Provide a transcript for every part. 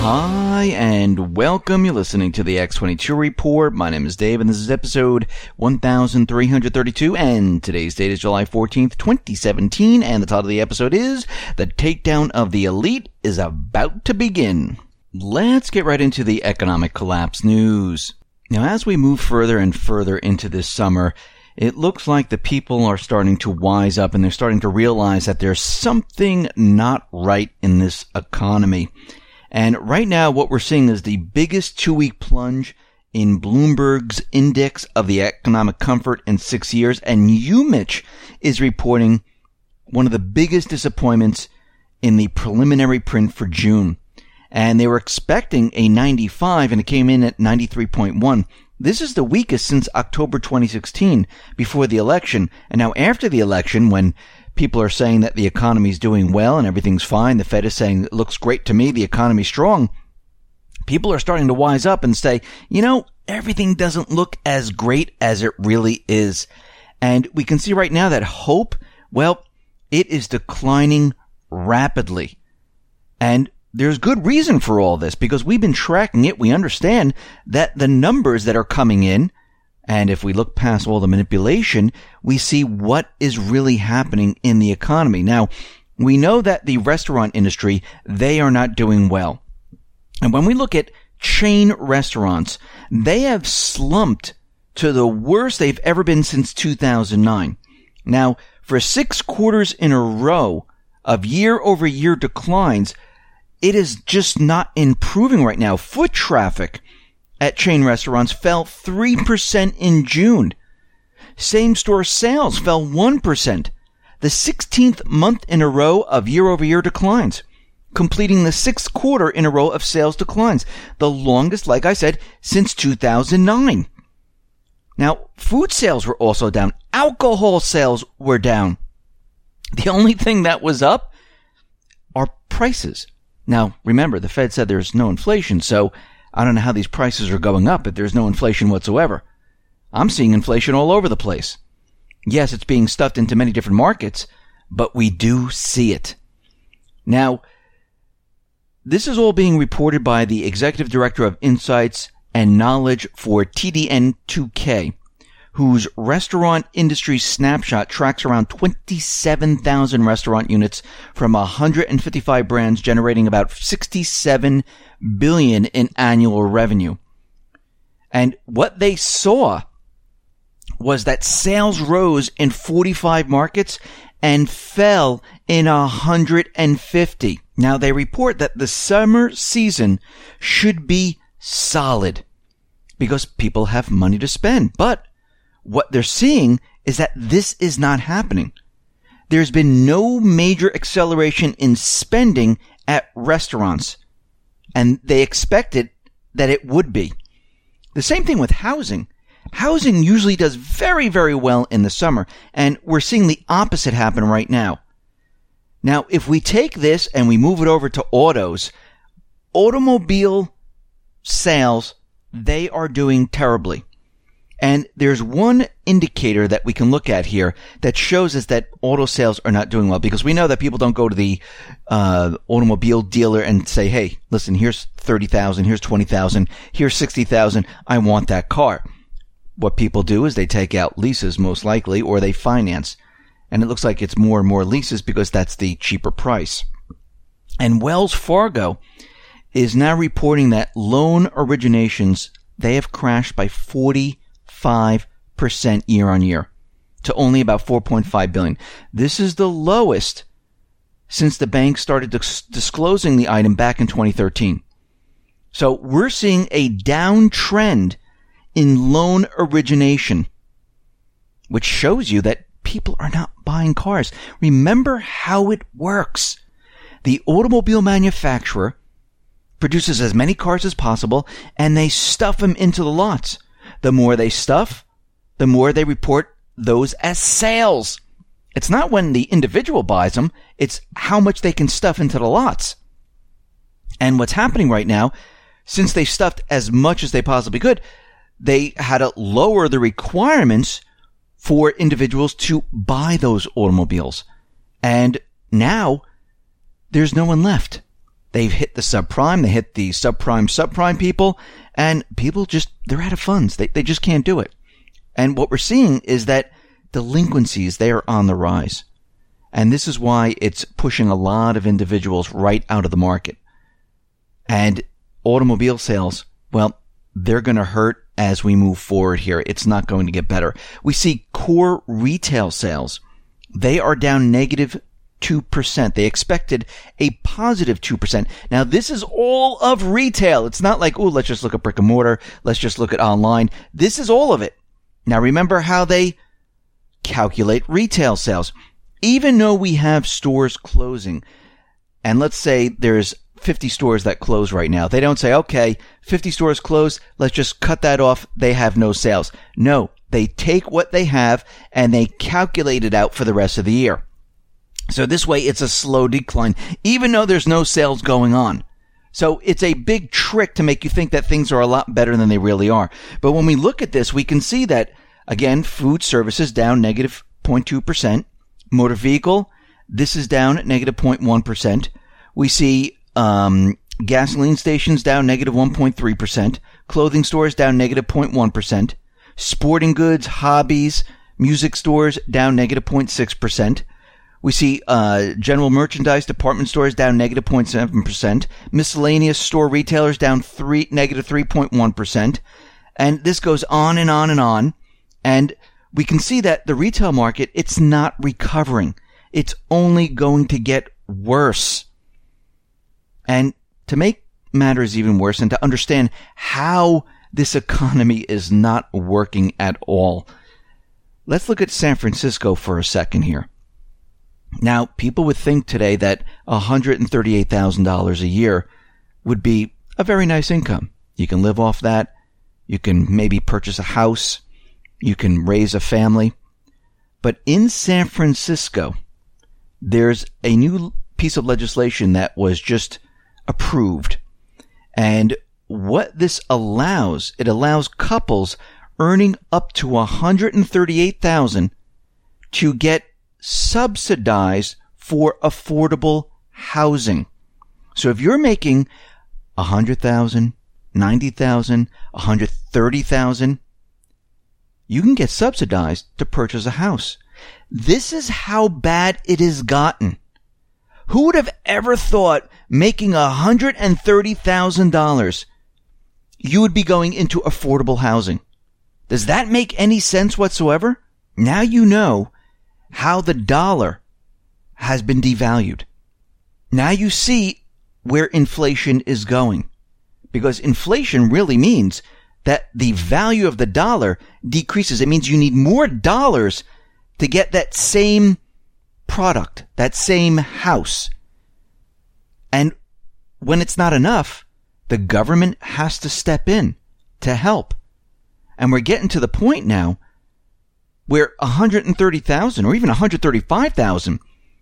Hi, and welcome. You're listening to the X22 Report. My name is Dave, and this is episode 1332, and today's date is July 14th, 2017, and the title of the episode is The Takedown of the Elite is About to Begin. Let's get right into the economic collapse news. Now, as we move further and further into this summer, it looks like the people are starting to wise up, and they're starting to realize that there's something not right in this economy. And right now, what we're seeing is the biggest two-week plunge in Bloomberg's index of the economic comfort in 6 years. And UMich is reporting one of the biggest disappointments in the preliminary print for June. And they were expecting a 95, and it came in at 93.1. This is the weakest since October 2016, before the election. And now after the election, when people are saying that the economy's doing well and everything's fine, the Fed is saying it looks great to me, the economy's strong, people are starting to wise up and say, you know, everything doesn't look as great as it really is. And we can see right now that hope, well, it is declining rapidly. And there's good reason for all this, because we've been tracking it. We understand that the numbers that are coming in, and if we look past all the manipulation, we see what is really happening in the economy. Now, we know that the restaurant industry, they are not doing well. And when we look at chain restaurants, they have slumped to the worst they've ever been since 2009. Now, for 6 quarters in a row of year-over-year declines, it is just not improving right now. Foot traffic at chain restaurants fell 3% in June. Same-store sales fell 1%. The 16th month in a row of year-over-year declines, completing the 6th quarter in a row of sales declines. The longest, like I said, since 2009. Now, food sales were also down. Alcohol sales were down. The only thing that was up are prices. Now, remember, the Fed said there's no inflation, so I don't know how these prices are going up if there's no inflation whatsoever. I'm seeing inflation all over the place. Yes, it's being stuffed into many different markets, but we do see it. Now, this is all being reported by the Executive Director of Insights and Knowledge for TDN2K, whose restaurant industry snapshot tracks around 27,000 restaurant units from 155 brands, generating about $67 billion in annual revenue. And what they saw was that sales rose in 45 markets and fell in 150. Now, they report that the summer season should be solid because people have money to spend. But what they're seeing is that this is not happening. There's been no major acceleration in spending at restaurants, and they expected that it would be. The same thing with housing. Housing usually does very, very well in the summer, and we're seeing the opposite happen right now. Now, if we take this and we move it over to autos, automobile sales, they are doing terribly. And there's one indicator that we can look at here that shows us that auto sales are not doing well, because we know that people don't go to the automobile dealer and say, hey, listen, here's $30,000, here's $20,000, here's $60,000, I want that car. What people do is they take out leases, most likely, or they finance. And it looks like it's more and more leases because that's the cheaper price. And Wells Fargo is now reporting that loan originations, they have crashed by 45% year on year to only about $4.5 billion. This is the lowest since the bank started disclosing the item back in 2013. So we're seeing a downtrend in loan origination, which shows you that people are not buying cars. Remember how it works. The automobile manufacturer produces as many cars as possible, and they stuff them into the lots. The more they stuff, the more they report those as sales. It's not when the individual buys them, it's how much they can stuff into the lots. And what's happening right now, since they stuffed as much as they possibly could, they had to lower the requirements for individuals to buy those automobiles. And now there's no one left. They've hit the subprime, they hit the subprime people, and people they're out of funds. They just can't do it. And what we're seeing is that delinquencies, they are on the rise. And this is why it's pushing a lot of individuals right out of the market. And automobile sales, well, they're going to hurt as we move forward here. It's not going to get better. We see core retail sales. They are down negative 2%. They expected a positive 2%. Now, this is all of retail. It's not like, let's just look at brick and mortar. Let's just look at online. This is all of it. Now, remember how they calculate retail sales. Even though we have stores closing, and let's say there's 50 stores that close right now, they don't say, okay, 50 stores closed, let's just cut that off, they have no sales. No, they take what they have and they calculate it out for the rest of the year. So this way it's a slow decline, even though there's no sales going on. So it's a big trick to make you think that things are a lot better than they really are. But when we look at this, we can see that, again, food services down negative 0.2%. Motor vehicle, this is down at negative 0.1%. We see gasoline stations down negative 1.3%. Clothing stores down negative 0.1%. Sporting goods, hobbies, music stores down negative 0.6%. We see general merchandise department stores down negative 0.7%. Miscellaneous store retailers down negative 3.1%. And this goes on and on and on. And we can see that the retail market, it's not recovering. It's only going to get worse. And to make matters even worse and to understand how this economy is not working at all, let's look at San Francisco for a second here. Now, people would think today that $138,000 a year would be a very nice income. You can live off that. You can maybe purchase a house. You can raise a family. But in San Francisco, there's a new piece of legislation that was just approved. And what this allows, it allows couples earning up to $138,000 to get subsidized for affordable housing. So if you're making $100,000, $90,000, $130,000, you can get subsidized to purchase a house. This is how bad it has gotten. Who would have ever thought making $130,000 you would be going into affordable housing? Does that make any sense whatsoever? Now you know how the dollar has been devalued. Now you see where inflation is going. Because inflation really means that the value of the dollar decreases. It means you need more dollars to get that same product, that same house. And when it's not enough, the government has to step in to help. And we're getting to the point now where $130,000 or even $135,000,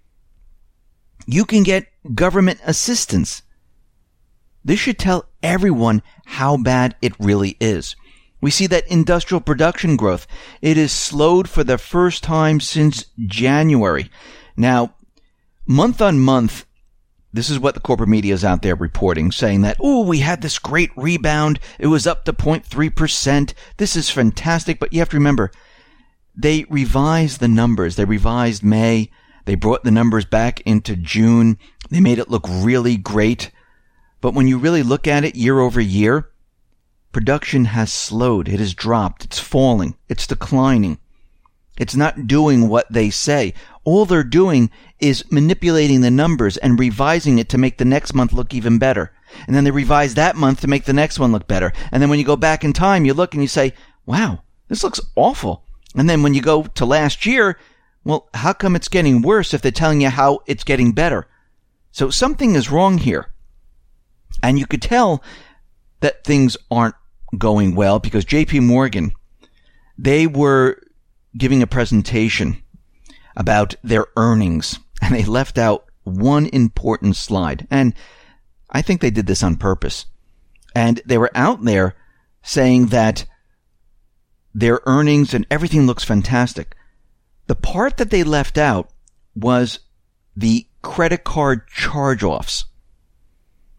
you can get government assistance. This should tell everyone how bad it really is. We see that industrial production growth, it is slowed for the first time since January. Now, month on month, this is what the corporate media is out there reporting, saying that, we had this great rebound. It was up to 0.3%. This is fantastic. But you have to remember, they revised the numbers. They revised May. They brought the numbers back into June. They made it look really great. But when you really look at it year over year, production has slowed. It has dropped. It's falling. It's declining. It's not doing what they say. All they're doing is manipulating the numbers and revising it to make the next month look even better. And then they revise that month to make the next one look better. And then when you go back in time, you look and you say, wow, this looks awful. And then when you go to last year, well, how come it's getting worse if they're telling you how it's getting better? So something is wrong here. And you could tell that things aren't going well because JP Morgan, they were giving a presentation about their earnings and they left out one important slide. And I think they did this on purpose. And they were out there saying that their earnings and everything looks fantastic. The part that they left out was the credit card charge-offs.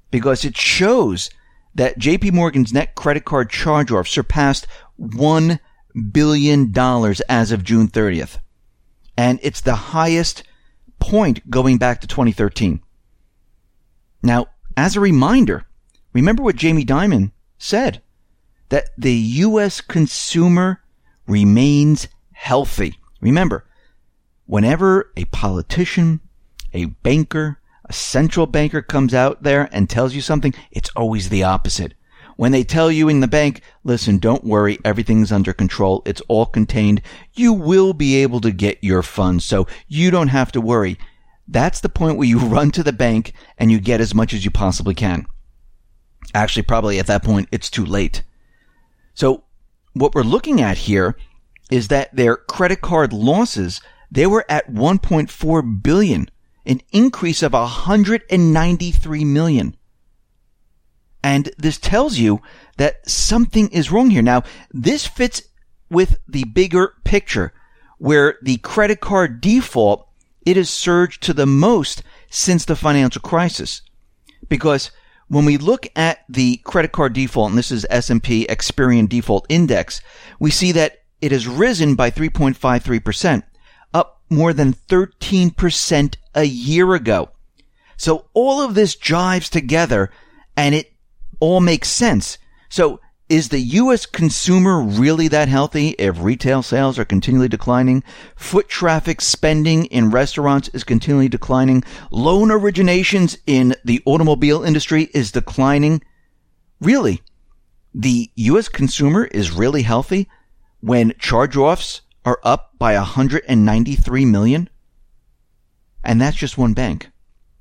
because it shows that JP Morgan's net credit card charge-off surpassed $1 billion as of June 30th. And it's the highest point going back to 2013. Now, as a reminder, remember what Jamie Dimon said, that the U.S. consumer remains healthy. Remember, whenever a politician, a banker, a central banker comes out there and tells you something, it's always the opposite. When they tell you in the bank, listen, don't worry, everything's under control, it's all contained, you will be able to get your funds, so you don't have to worry. That's the point where you run to the bank and you get as much as you possibly can. Actually, probably at that point, it's too late. So what we're looking at here is that their credit card losses, they were at $1.4 billion, an increase of $193 million. And this tells you that something is wrong here. Now, this fits with the bigger picture where the credit card default, it has surged to the most since the financial crisis. Because when we look at the credit card default, and this is S&P Experian Default Index, we see that it has risen by 3.53%, up more than 13% a year ago. So all of this jives together, and it all makes sense. So is the U.S. consumer really that healthy if retail sales are continually declining? Foot traffic spending in restaurants is continually declining. Loan originations in the automobile industry is declining. Really, the U.S. consumer is really healthy when charge-offs are up by $193 million? And that's just one bank.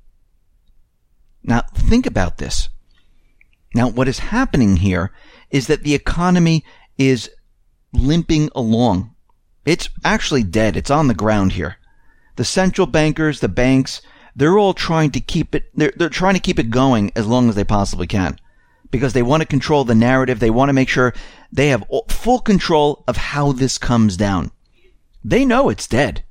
Now, think about this. Now, what is happening here is that the economy is limping along. It's actually dead. It's on the ground here. The central bankers, the banks, they're all trying to keep it, they're trying to keep it going as long as they possibly can because they want to control the narrative. They want to make sure they have full control of how this comes down. They know it's dead.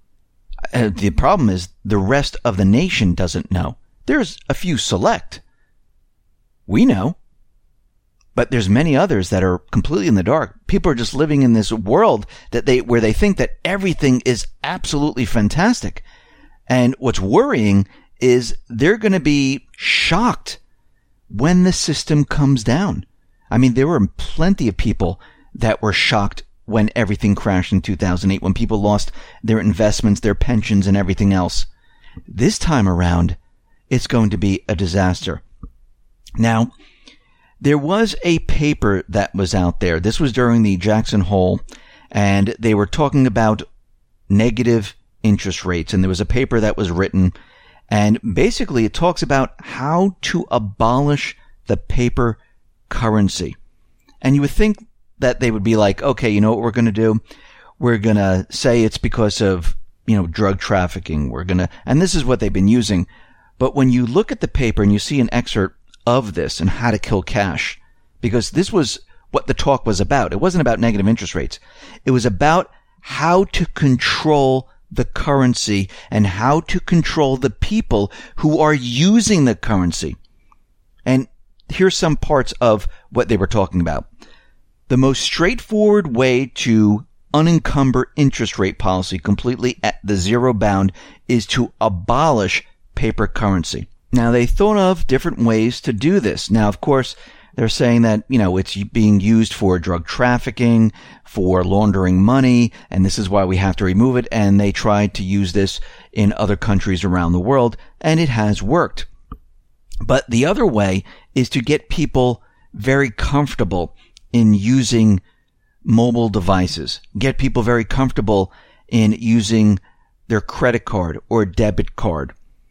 The problem is the rest of the nation doesn't know. There's a few select. We know, but there's many others that are completely in the dark. People are just living in this world where they think that everything is absolutely fantastic. And what's worrying is they're going to be shocked when the system comes down. I mean, there were plenty of people that were shocked when everything crashed in 2008, when people lost their investments, their pensions, and everything else. This time around, it's going to be a disaster. Now, there was a paper that was out there. This was during the Jackson Hole, and they were talking about negative interest rates. And there was a paper that was written, and basically it talks about how to abolish the paper currency. And you would think that they would be like, okay, you know what we're going to do? We're going to say it's because of, drug trafficking. And this is what they've been using. But when you look at the paper and you see an excerpt of this and how to kill cash, because this was what the talk was about. It wasn't about negative interest rates. It was about how to control the currency and how to control the people who are using the currency. And here's some parts of what they were talking about. The most straightforward way to unencumber interest rate policy completely at the zero bound is to abolish paper currency. Now, they thought of different ways to do this. Now, of course, they're saying that, it's being used for drug trafficking, for laundering money, and this is why we have to remove it. And they tried to use this in other countries around the world, and it has worked. But the other way is to get people very comfortable in using mobile devices, get people very comfortable in using their credit card or debit card.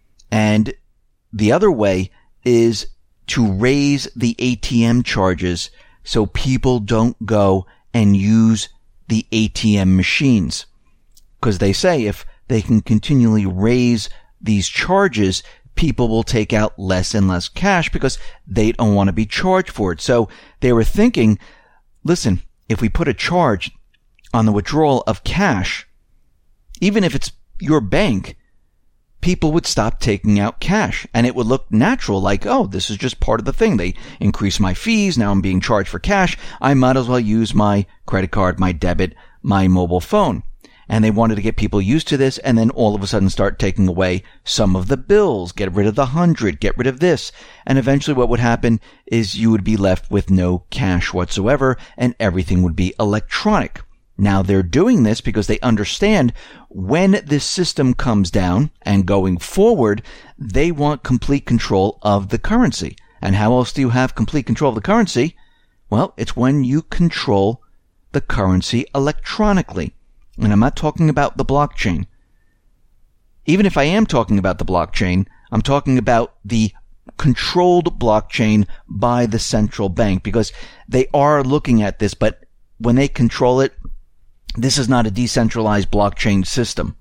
And the other way is to raise the ATM charges so people don't go and use the ATM machines. Because they say if they can continually raise these charges, people will take out less and less cash because they don't want to be charged for it. So they were thinking, listen, if we put a charge on the withdrawal of cash, even if it's your bank, people would stop taking out cash, and it would look natural, like, oh, this is just part of the thing. They increase my fees. Now I'm being charged for cash. I might as well use my credit card, my debit, my mobile phone. And they wanted to get people used to this, and then all of a sudden start taking away some of the bills, get rid of the 100, get rid of this. And eventually what would happen is you would be left with no cash whatsoever, and everything would be electronic. Now they're doing this because they understand when this system comes down and going forward, they want complete control of the currency. And how else do you have complete control of the currency? Well, it's when you control the currency electronically. And I'm not talking about the blockchain. Even if I am talking about the blockchain, I'm talking about the controlled blockchain by the central bank, because they are looking at this, but when they control it, this is not a decentralized blockchain system.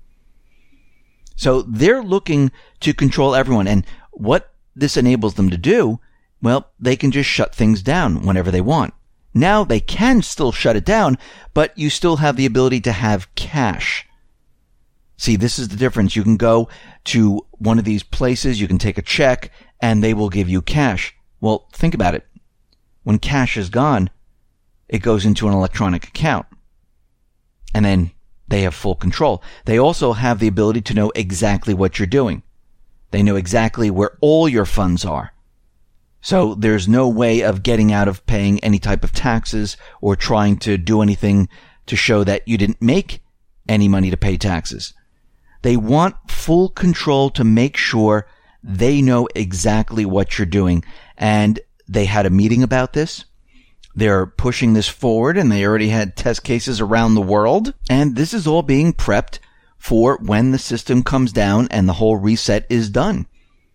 So they're looking to control everyone. And what this enables them to do, well, they can just shut things down whenever they want. Now they can still shut it down, but you still have the ability to have cash. See, this is the difference. You can go to one of these places, you can take a check, and they will give you cash. Well, think about it. When cash is gone, it goes into an electronic account. And then they have full control. They also have the ability to know exactly what you're doing. They know exactly where all your funds are. So there's no way of getting out of paying any type of taxes or trying to do anything to show that you didn't make any money to pay taxes. They want full control to make sure they know exactly what you're doing. And they had a meeting about this. They're pushing this forward, and they already had test cases around the world. And this is all being prepped for when the system comes down and the whole reset is done.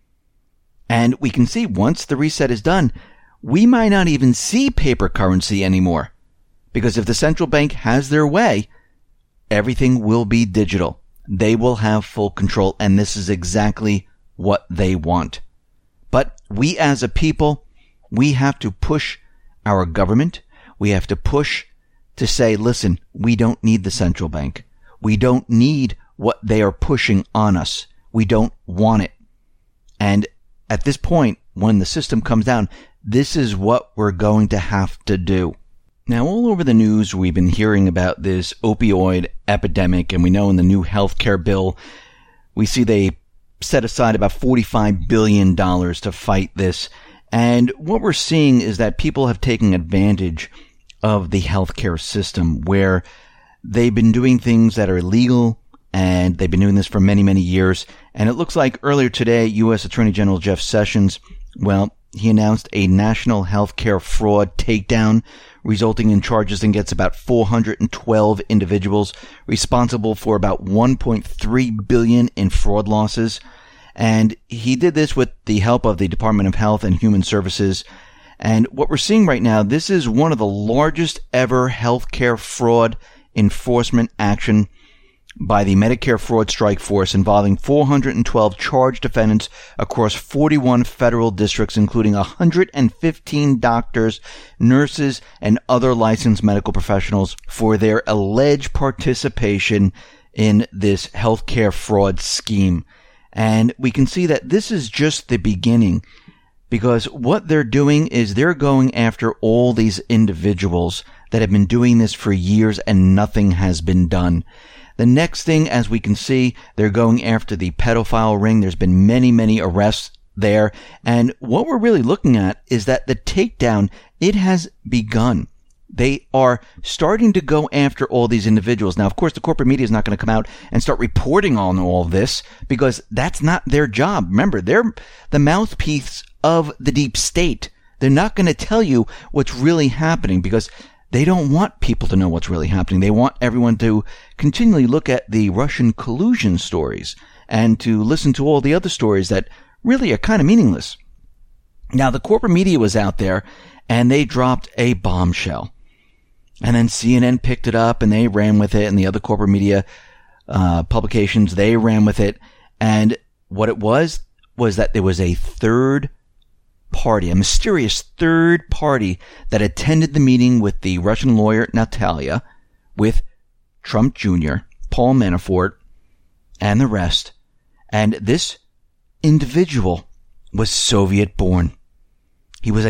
And we can see once the reset is done, we might not even see paper currency anymore. Because if the central bank has their way, everything will be digital. They will have full control, and this is exactly what they want. But we as a people, we have to push our government. We have to push to say, listen, we don't need the central bank. We don't need what they are pushing on us. We don't want it. And at this point, when the system comes down, this is what we're going to have to do. Now, all over the news, we've been hearing about this opioid epidemic, and we know in the new healthcare bill, we see they set aside about $45 billion to fight this. And what we're seeing is that people have taken advantage of the healthcare system, where they've been doing things that are illegal, and they've been doing this for many, many years. And it looks like earlier today, U.S. Attorney General Jeff Sessions, well, he announced a national healthcare fraud takedown, resulting in charges against about 412 individuals responsible for about $1.3 billion in fraud losses. And he did this with the help of the Department of Health and Human Services. And what we're seeing right now, this is one of the largest ever healthcare fraud enforcement action by the Medicare Fraud Strike Force, involving 412 charged defendants across 41 federal districts, including 115 doctors, nurses, and other licensed medical professionals for their alleged participation in this healthcare fraud scheme. And we can see that this is just the beginning, because what they're doing is they're going after all these individuals that have been doing this for years and nothing has been done. The next thing, as we can see, they're going after the pedophile ring. There's been many, many arrests there. And what we're really looking at is that the takedown, it has begun. They are starting to go after all these individuals. Now, of course, the corporate media is not going to come out and start reporting on all this, because that's not their job. Remember, they're the mouthpiece of the deep state. They're not going to tell you what's really happening, because they don't want people to know what's really happening. They want everyone to continually look at the Russian collusion stories and to listen to all the other stories that really are kind of meaningless. Now, the corporate media was out there, and they dropped a bombshell. And then CNN picked it up, and they ran with it, and the other corporate media publications, they ran with it. And what it was that there was a third party, a mysterious third party that attended the meeting with the Russian lawyer Natalia, with Trump Jr., Paul Manafort, and the rest. And this individual was Soviet born. He was a